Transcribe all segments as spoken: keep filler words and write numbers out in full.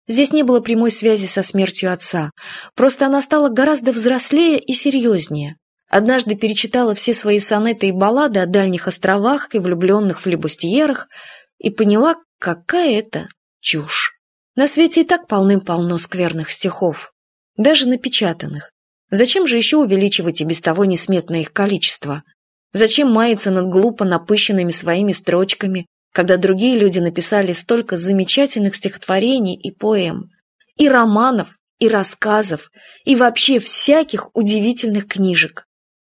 Здесь не было прямой связи со смертью отца. Просто она стала гораздо взрослее и серьезнее. Однажды перечитала все свои сонеты и баллады о дальних островах и влюбленных флебустьерах и поняла, какая это чушь. На свете и так полным-полно скверных стихов, даже напечатанных. Зачем же еще увеличивать и без того несметное их количество? Зачем маяться над глупо напыщенными своими строчками, когда другие люди написали столько замечательных стихотворений и поэм, и романов, и рассказов, и вообще всяких удивительных книжек?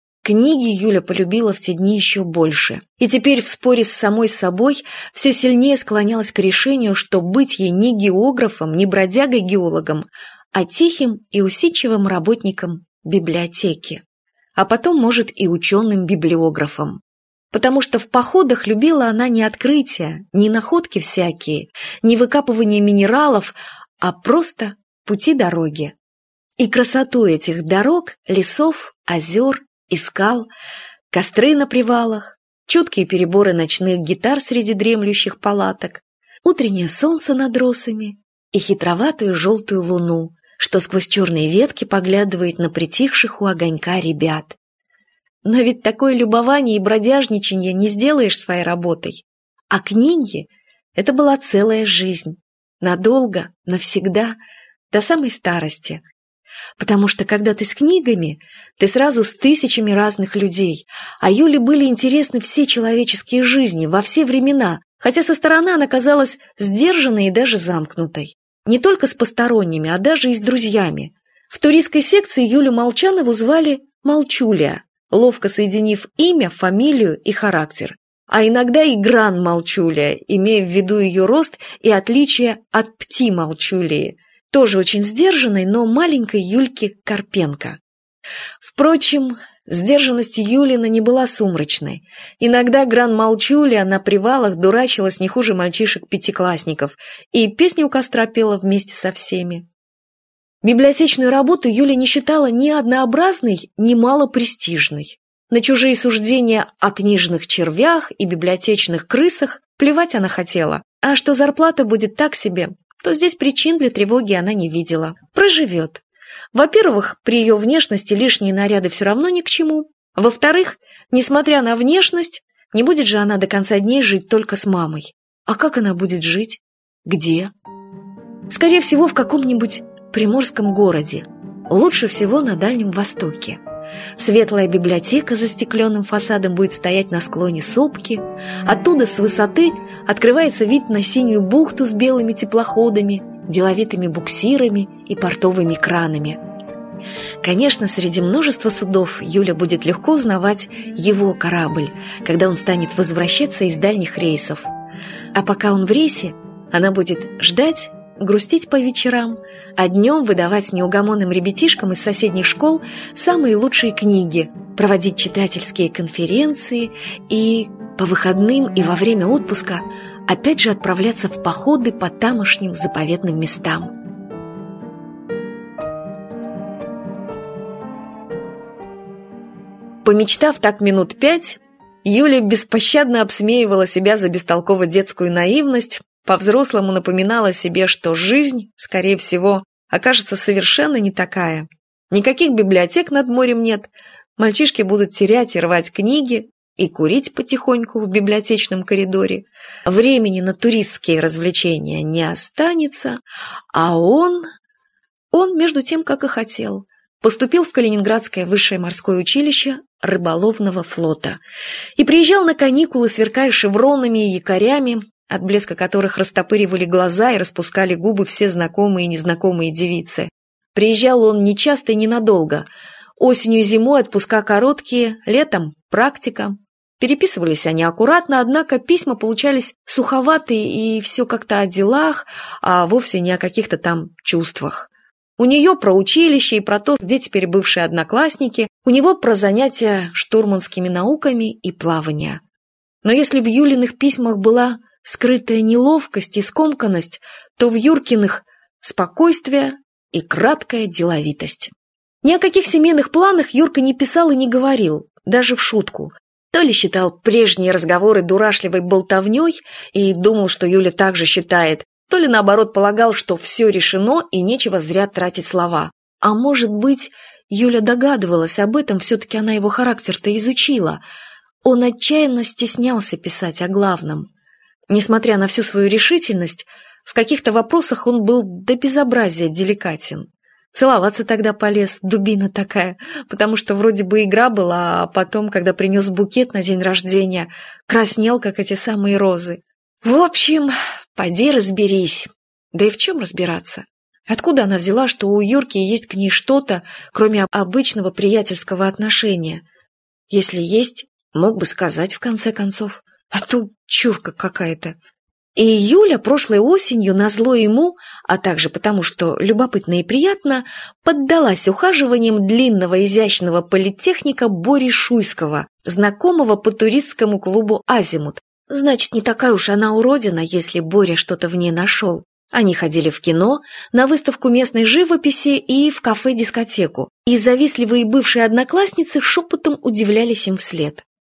Книги Юля полюбила в те дни еще больше, и теперь в споре с самой собой все сильнее склонялась к решению, что быть ей не географом, не бродягой-геологом, а тихим и усидчивым работником библиотеки, а потом, может, и ученым-библиографом. Потому что в походах любила она не открытия, не находки всякие, не выкапывание минералов, а просто пути-дороги. И красоту этих дорог, лесов, озер и скал, костры на привалах, чуткие переборы ночных гитар среди дремлющих палаток, утреннее солнце над росами и хитроватую желтую луну, что сквозь черные ветки поглядывает на притихших у огонька ребят. Но ведь такое любование и бродяжничанье не сделаешь своей работой. А книги — это была целая жизнь. Надолго, навсегда, до самой старости. Потому что, когда ты с книгами, ты сразу с тысячами разных людей, а Юле были интересны все человеческие жизни во все времена, хотя со стороны она казалась сдержанной и даже замкнутой. Не только с посторонними, а даже и с друзьями. В туристской секции Юлю Молчанову звали Молчулия, ловко соединив имя, фамилию и характер. А иногда и Гран Молчулия, имея в виду ее рост и отличие от Пти Молчулии, тоже очень сдержанной, но маленькой Юльки Карпенко. Впрочем, сдержанность Юлина не была сумрачной. Иногда Гран Молчулия на привалах дурачилась не хуже мальчишек-пятиклассников и песни у костра пела вместе со всеми. Библиотечную работу Юля не считала ни однообразной, ни малопрестижной. На чужие суждения о книжных червях и библиотечных крысах плевать она хотела, а что зарплата будет так себе, то здесь причин для тревоги она не видела. Проживет. Во-первых, при ее внешности лишние наряды все равно ни к чему. Во-вторых, несмотря на внешность, не будет же она до конца дней жить только с мамой. А как она будет жить? Где? Скорее всего, в каком-нибудь приморском городе. Лучше всего на Дальнем Востоке. Светлая библиотека за стекленным фасадом будет стоять на склоне сопки. Оттуда с высоты открывается вид на синюю бухту с белыми теплоходами, деловитыми буксирами и портовыми кранами. Конечно, среди множества судов Юля будет легко узнавать его корабль, когда он станет возвращаться из дальних рейсов. А пока он в рейсе, она будет ждать, грустить по вечерам, а днем выдавать неугомонным ребятишкам из соседних школ самые лучшие книги, проводить читательские конференции и по выходным и во время отпуска опять же отправляться в походы по тамошним заповедным местам. Помечтав так минут пять, Юля беспощадно обсмеивала себя за бестолково-детскую наивность, по-взрослому напоминала себе, что жизнь, скорее всего, окажется совершенно не такая. Никаких библиотек над морем нет, мальчишки будут терять и рвать книги, и курить потихоньку в библиотечном коридоре. Времени на туристские развлечения не останется, а он... Он, между тем, как и хотел, поступил в Калининградское высшее морское училище рыболовного флота и приезжал на каникулы, сверкая шевронами и якорями, от блеска которых растопыривали глаза и распускали губы все знакомые и незнакомые девицы. Приезжал он нечасто и ненадолго. Осенью и зимой отпуска короткие, летом практика. Переписывались они аккуратно, однако письма получались суховатые и все как-то о делах, а вовсе не о каких-то там чувствах. У нее про училище и про то, где теперь бывшие одноклассники, у него про занятия штурманскими науками и плавание. Но если в Юлиных письмах была скрытая неловкость и скомканность, то в Юркиных спокойствие и краткая деловитость. Ни о каких семейных планах Юрка не писал и не говорил, даже в шутку. То ли считал прежние разговоры дурашливой болтовней и думал, что Юля также считает, то ли наоборот полагал, что все решено и нечего зря тратить слова. А может быть, Юля догадывалась об этом, все-таки она его характер-то изучила. Он отчаянно стеснялся писать о главном. Несмотря на всю свою решительность, в каких-то вопросах он был до безобразия деликатен. Целоваться тогда полез, дубина такая, потому что вроде бы игра была, а потом, когда принес букет на день рождения, краснел, как эти самые розы. В общем, поди разберись. Да и в чем разбираться? Откуда она взяла, что у Юрки есть к ней что-то, кроме обычного приятельского отношения? Если есть, мог бы сказать в конце концов. А то чурка какая-то. И Юля прошлой осенью назло ему, а также потому, что любопытно и приятно, поддалась ухаживаниям длинного изящного политехника Бори Шуйского, знакомого по туристскому клубу «Азимут». Значит, не такая уж она уродина, если Боря что-то в ней нашел. Они ходили в кино, на выставку местной живописи и в кафе-дискотеку. И завистливые бывшие одноклассницы шепотом удивлялись им вслед.